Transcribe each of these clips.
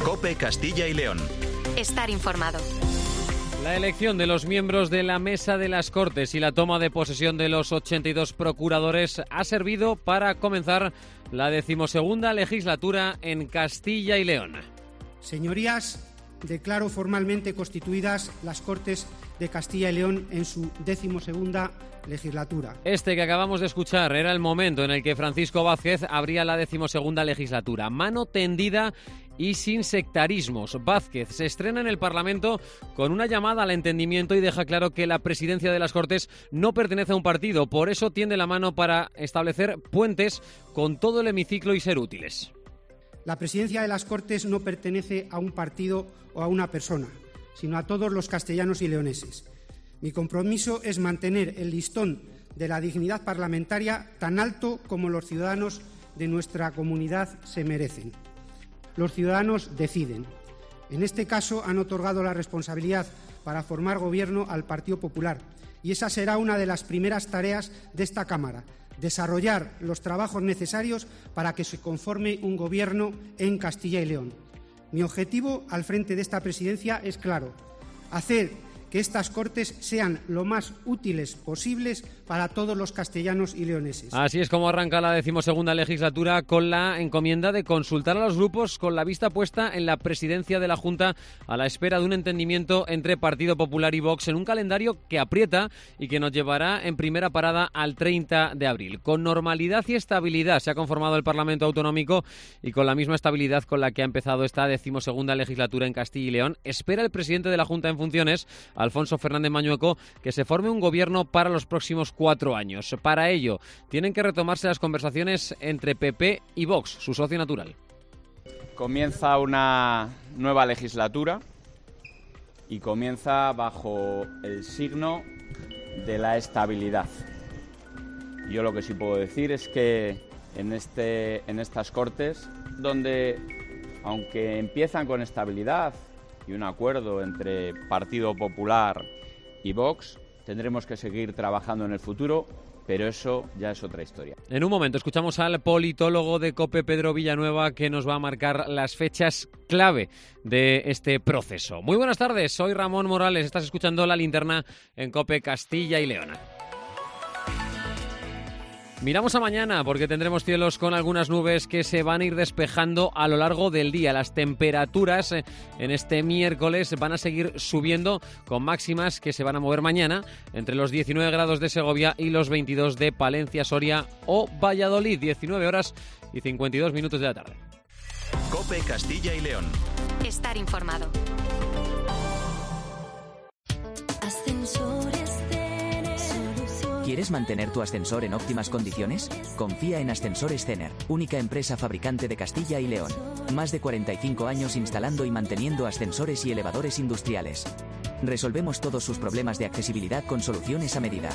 COPE Castilla y León. Estar informado. La elección de los miembros de la Mesa de las Cortes y la toma de posesión de los 82 procuradores ha servido para comenzar la 12ª legislatura en Castilla y León. Señorías, declaro formalmente constituidas las Cortes de Castilla y León en su 12ª legislatura. Este que acabamos de escuchar era el momento en el que Francisco Vázquez abría la 12ª legislatura. Mano tendida y sin sectarismos. Vázquez se estrena en el Parlamento con una llamada al entendimiento y deja claro que la presidencia de las Cortes no pertenece a un partido. Por eso tiende la mano para establecer puentes con todo el hemiciclo y ser útiles. La presidencia de las Cortes no pertenece a un partido o a una persona, sino a todos los castellanos y leoneses. Mi compromiso es mantener el listón de la dignidad parlamentaria tan alto como los ciudadanos de nuestra comunidad se merecen. Los ciudadanos deciden. En este caso han otorgado la responsabilidad para formar gobierno al Partido Popular y esa será una de las primeras tareas de esta Cámara, desarrollar los trabajos necesarios para que se conforme un gobierno en Castilla y León. Mi objetivo al frente de esta presidencia es claro: hacer que estas Cortes sean lo más útiles posibles para todos los castellanos y leoneses. Así es como arranca la 12ª legislatura, con la encomienda de consultar a los grupos con la vista puesta en la presidencia de la Junta, a la espera de un entendimiento entre Partido Popular y Vox en un calendario que aprieta y que nos llevará en primera parada al 30 de abril. Con normalidad y estabilidad se ha conformado el Parlamento Autonómico y con la misma estabilidad con la que ha empezado esta 12ª legislatura en Castilla y León, espera el presidente de la Junta en funciones, Alfonso Fernández Mañueco, que se forme un gobierno para los próximos 4 años. Para ello, tienen que retomarse las conversaciones entre PP y Vox, su socio natural. Comienza una nueva legislatura y comienza bajo el signo de la estabilidad. Yo lo que sí puedo decir es que en estas Cortes, donde, aunque empiezan con estabilidad y un acuerdo entre Partido Popular y Vox, tendremos que seguir trabajando en el futuro, pero eso ya es otra historia. En un momento escuchamos al politólogo de COPE, Pedro Villanueva, que nos va a marcar las fechas clave de este proceso. Muy buenas tardes, soy Ramón Morales, estás escuchando La Linterna en COPE Castilla y León. Miramos a mañana porque tendremos cielos con algunas nubes que se van a ir despejando a lo largo del día. Las temperaturas en este miércoles van a seguir subiendo con máximas que se van a mover mañana entre los 19 grados de Segovia y los 22 de Palencia, Soria o Valladolid. 19 horas y 52 minutos de la tarde. COPE Castilla y León. Estar informado. ¿Quieres mantener tu ascensor en óptimas condiciones? Confía en Ascensores Cener, única empresa fabricante de Castilla y León. Más de 45 años instalando y manteniendo ascensores y elevadores industriales. Resolvemos todos sus problemas de accesibilidad con soluciones a medida.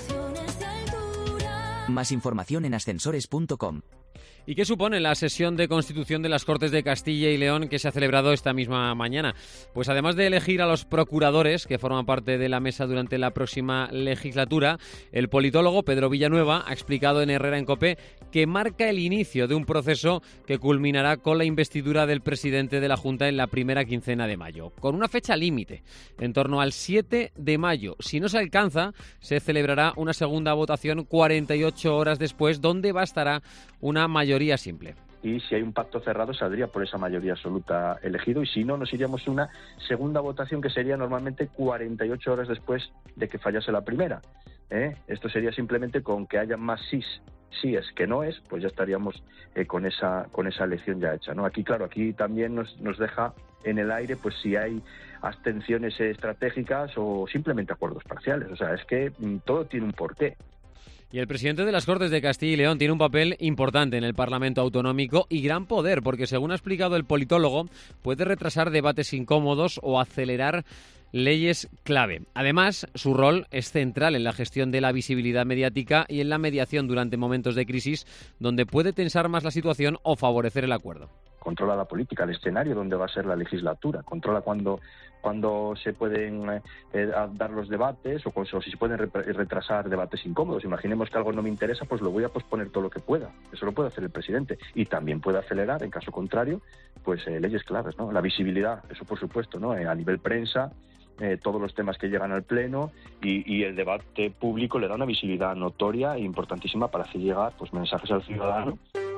Más información en ascensores.com. ¿Y qué supone la sesión de constitución de las Cortes de Castilla y León que se ha celebrado esta misma mañana? Pues además de elegir a los procuradores que forman parte de la mesa durante la próxima legislatura, el politólogo Pedro Villanueva ha explicado en Herrera en COPE que marca el inicio de un proceso que culminará con la investidura del presidente de la Junta en la primera quincena de mayo, con una fecha límite, en torno al 7 de mayo. Si no se alcanza, se celebrará una segunda votación 48 horas después, donde bastará una mayoría simple. Y si hay un pacto cerrado, saldría por esa mayoría absoluta elegido, y si no, nos iríamos a una segunda votación que sería normalmente 48 horas después de que fallase la primera. Esto sería simplemente con que haya más sí es que no es, pues ya estaríamos con esa elección ya hecha, ¿no? Aquí, claro, aquí también nos deja en el aire pues si hay abstenciones estratégicas o simplemente acuerdos parciales. O sea, es que todo tiene un porqué. Y el presidente de las Cortes de Castilla y León tiene un papel importante en el Parlamento Autonómico y gran poder, porque según ha explicado el politólogo, puede retrasar debates incómodos o acelerar leyes clave. Además, su rol es central en la gestión de la visibilidad mediática y en la mediación durante momentos de crisis, donde puede tensar más la situación o favorecer el acuerdo. controla la política, el escenario donde va a ser la legislatura, controla cuándo se pueden dar los debates o si se pueden retrasar debates incómodos. Imaginemos que algo no me interesa, pues lo voy a posponer todo lo que pueda. Eso lo puede hacer el presidente. Y también puede acelerar, en caso contrario, pues leyes claves, ¿no? La visibilidad, eso por supuesto, ¿no? A nivel prensa, todos los temas que llegan al Pleno y el debate público le da una visibilidad notoria e importantísima para hacer llegar pues mensajes al ciudadano.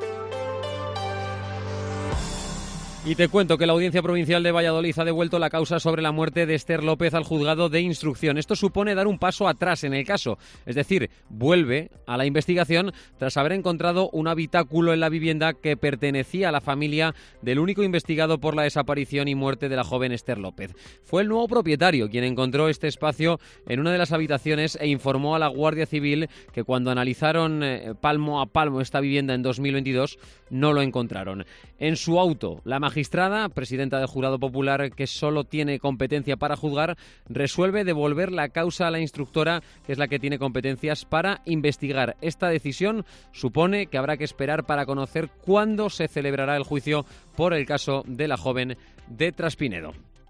Y te cuento que la Audiencia Provincial de Valladolid ha devuelto la causa sobre la muerte de Esther López al juzgado de instrucción. Esto supone dar un paso atrás en el caso, es decir, vuelve a la investigación tras haber encontrado un habitáculo en la vivienda que pertenecía a la familia del único investigado por la desaparición y muerte de la joven Esther López. Fue el nuevo propietario quien encontró este espacio en una de las habitaciones e informó a la Guardia Civil que cuando analizaron palmo a palmo esta vivienda en 2022 no lo encontraron. En su auto, la magistrada, presidenta del Jurado Popular, que solo tiene competencia para juzgar, resuelve devolver la causa a la instructora, que es la que tiene competencias para investigar. Esta decisión supone que habrá que esperar para conocer cuándo se celebrará el juicio por el caso de la joven de Traspinedo.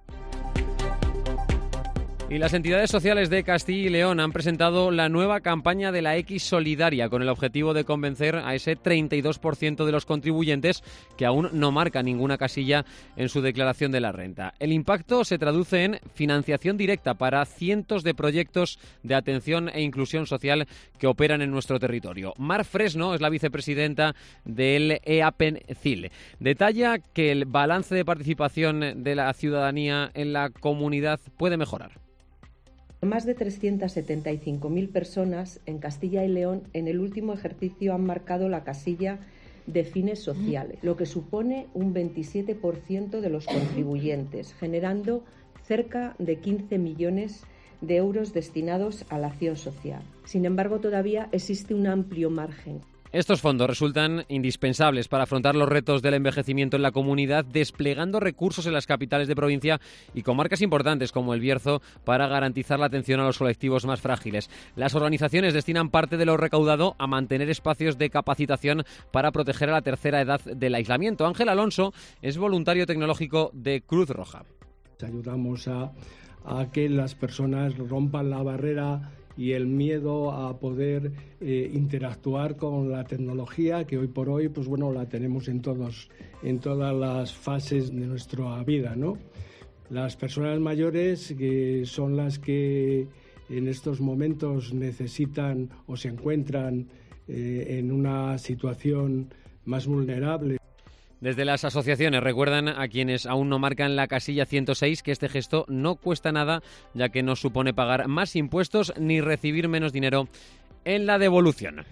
Y las entidades sociales de Castilla y León han presentado la nueva campaña de la X Solidaria con el objetivo de convencer a ese 32% de los contribuyentes que aún no marca ninguna casilla en su declaración de la renta. El impacto se traduce en financiación directa para cientos de proyectos de atención e inclusión social que operan en nuestro territorio. Mar Fresno es la vicepresidenta del EAPENCIL. Detalla que el balance de participación de la ciudadanía en la comunidad puede mejorar. Más de 375.000 personas en Castilla y León en el último ejercicio han marcado la casilla de fines sociales, lo que supone un 27% de los contribuyentes, generando cerca de 15 millones de euros destinados a la acción social. Sin embargo, todavía existe un amplio margen. Estos fondos resultan indispensables para afrontar los retos del envejecimiento en la comunidad, desplegando recursos en las capitales de provincia y comarcas importantes como El Bierzo para garantizar la atención a los colectivos más frágiles. Las organizaciones destinan parte de lo recaudado a mantener espacios de capacitación para proteger a la tercera edad del aislamiento. Ángel Alonso es voluntario tecnológico de Cruz Roja. Ayudamos a que las personas rompan la barrera y el miedo a poder interactuar con la tecnología que hoy por hoy pues bueno, la tenemos en todas las fases de nuestra vida, ¿no? Las personas mayores, que son las que en estos momentos necesitan o se encuentran en una situación más vulnerable. Desde las asociaciones recuerdan a quienes aún no marcan la casilla 106 que este gesto no cuesta nada, ya que no supone pagar más impuestos ni recibir menos dinero en la devolución.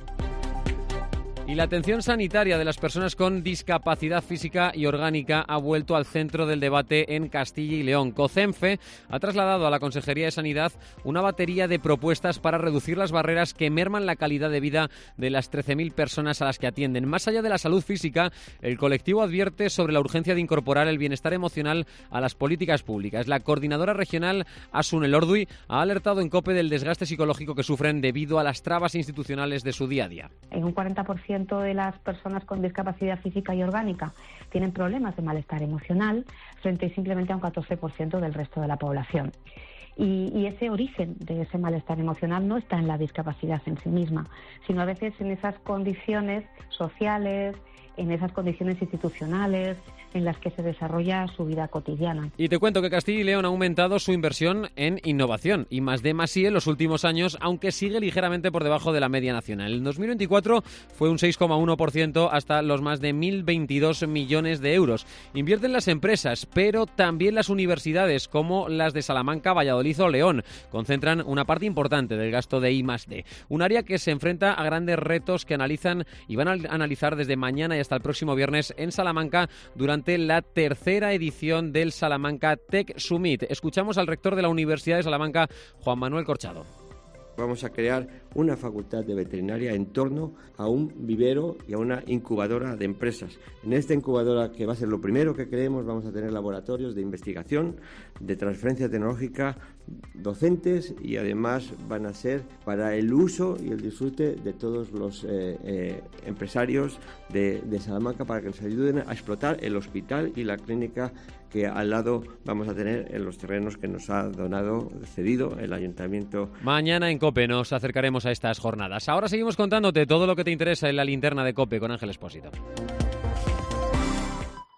Y la atención sanitaria de las personas con discapacidad física y orgánica ha vuelto al centro del debate en Castilla y León. COCENFE ha trasladado a la Consejería de Sanidad una batería de propuestas para reducir las barreras que merman la calidad de vida de las 13.000 personas a las que atienden. Más allá de la salud física, el colectivo advierte sobre la urgencia de incorporar el bienestar emocional a las políticas públicas. La coordinadora regional Asun Elorduy ha alertado en COPE del desgaste psicológico que sufren debido a las trabas institucionales de su día a día. En un 40% de las personas con discapacidad física y orgánica tienen problemas de malestar emocional frente simplemente a un 14% del resto de la población. Y ese origen de ese malestar emocional no está en la discapacidad en sí misma, sino a veces en esas condiciones sociales, en esas condiciones institucionales en las que se desarrolla su vida cotidiana. Y te cuento que Castilla y León ha aumentado su inversión en innovación, I+D+I en los últimos años, aunque sigue ligeramente por debajo de la media nacional. En 2024 fue un 6,1% hasta los más de 1.022 millones de euros. Invierten las empresas, pero también las universidades, como las de Salamanca, Valladolid o León. Concentran una parte importante del gasto de I+D. Un área que se enfrenta a grandes retos que analizan y van a analizar desde mañana y hasta el próximo viernes en Salamanca durante la tercera edición del Salamanca Tech Summit. Escuchamos al rector de la Universidad de Salamanca, Juan Manuel Corchado. vamos a crear una facultad de veterinaria en torno a un vivero y a una incubadora de empresas. En esta incubadora, que va a ser lo primero que creemos, vamos a tener laboratorios de investigación, de transferencia tecnológica, docentes, y además van a ser para el uso y el disfrute de todos los empresarios de Salamanca, para que nos ayuden a explotar el hospital y la clínica que al lado vamos a tener en los terrenos que nos ha cedido el Ayuntamiento. Mañana en COPE nos acercaremos a estas jornadas. Ahora seguimos contándote todo lo que te interesa en la linterna de COPE con Ángel Expósito.